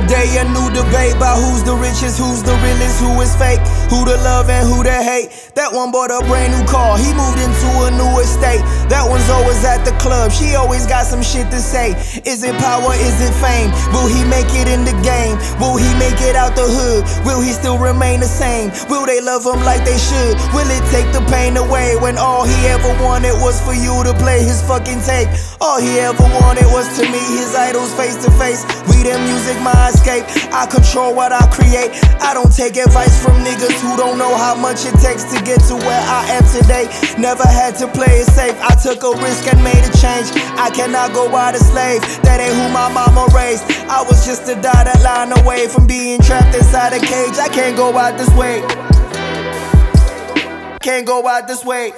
day a new debate about who's the richest, who's the realest, who is fake, who to love and who to hate. That one bought a brand new car, he moved into a new estate. That one's always at the club, she always got some shit to say. Is it power, is it fame? Will he make it in the game? Will he make it out the hood? Will he still remain the same? Will they love him like they should? Will it take the pain away when all he ever wanted was for you to play his fucking tape? All he ever wanted was to meet his idols face to face. We their music, my escape. I control what I create. I don't take advice from niggas who don't know how much it takes to get to where I am today. Never had to play it safe. I took a risk and made a change. I cannot go out a slave. That ain't who my mama raised. I was just a dotted line away from being trapped inside a cage. I can't go out this way. Can't go out this way.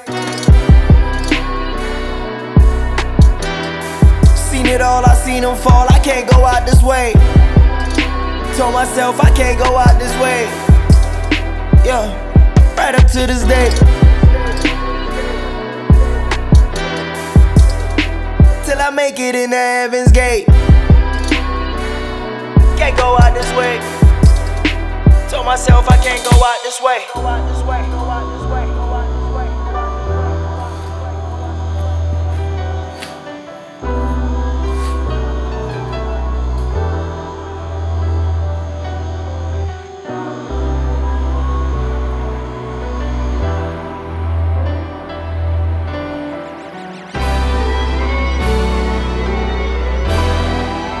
Seen it all, I seen them fall. I can't go out this way. Told myself I can't go out this way. Yeah, right up to this day. Till I make it in the heaven's gate. Can't go out this way. Told myself I can't go out this way. Go out this way, go out this way, go out this way.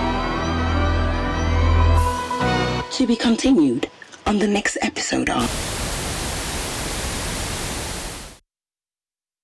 To be continued on the next episode of